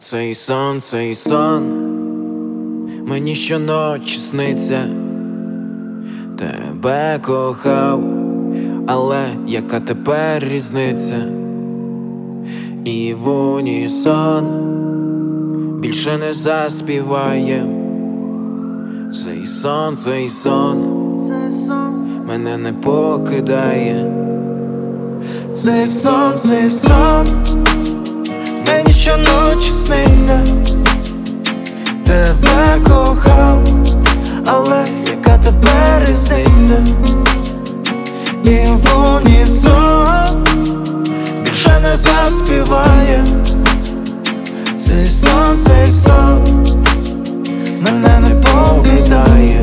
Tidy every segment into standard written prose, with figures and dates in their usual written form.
Цей сон мені щоночі сниться. Тебе кохав, але яка тепер різниця? І в унісон більше не заспіває. Цей сон мене не покидає. Цей сон мені щоночі сниться. Тебе кохав, але яка тепер різниця? І в унісон більше не заспіває. Цей сон мене не покидає.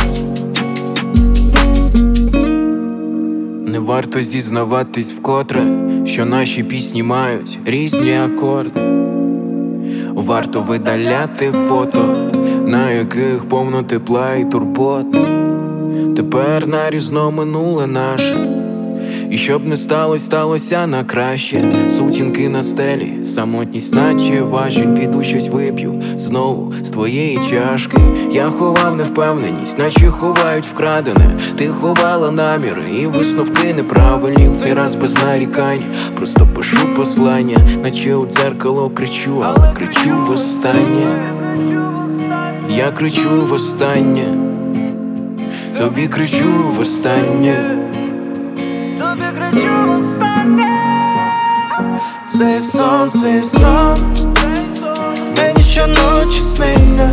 Не варто зізнаватись вкотре, що наші пісні мають різні акорди. Варто видаляти фото, на яких повно тепла і турбот. Тепер нарізно минуле наше, і щоб не сталося, сталося на краще. Сутінки на стелі, самотність наче важіль. Піду щось вип'ю знову з твоєї чашки. Я ховав невпевненість, наче ховають вкрадене. Ти ховала наміри і висновки неправильні. В цей раз без нарікань, просто пишу послання, наче у дзеркало кричу, але кричу востаннє. Я кричу востаннє, тобі кричу востаннє. Тобі кричу востаннє. Цей сон мені щоночі сниться.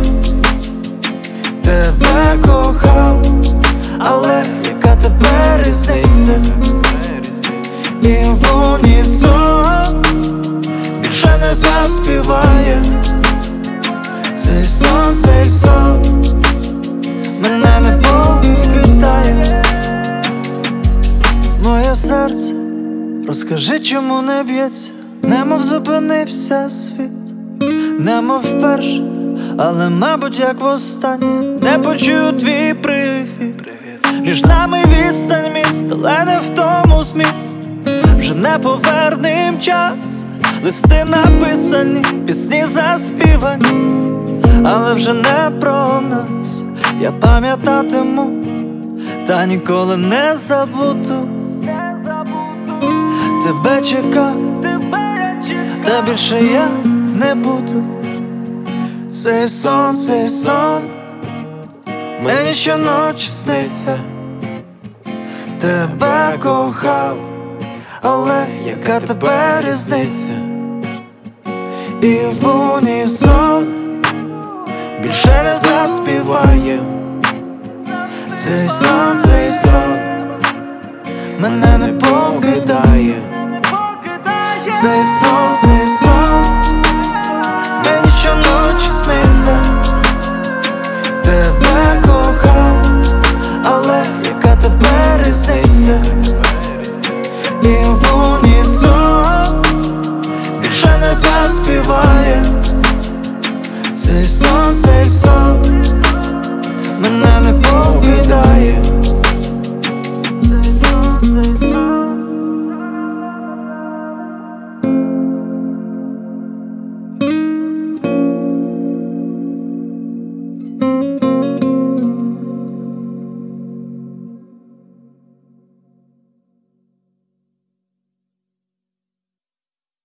Тебе кохав, але яка тепер різниця? І в унісон більше не заспіває. Цей сон мене не покидає. Моє серце, розкажи, чому не б'ється, немов зупинився світ, немов вперше, але, мабуть, як востаннє, не почую твій привіт. Між нами відстань міст, але не в тому зміст. Вже не повернем час, листи написані, пісні заспівані, але вже не про нас. Я пам'ятатиму, та ніколи не забуду. Тебе чекав, та більше я не буду. Цей сон мені щоночі сниться. Тебе кохав, але яка тепер різниця? І в унісон більше не заспіває. Цей сон мене не покидає. Цей сон мені щоночі сниться. Тебе кохав, але яка тепер різниця? І в унісон більше не заспіває. Цей сон мене не покидає.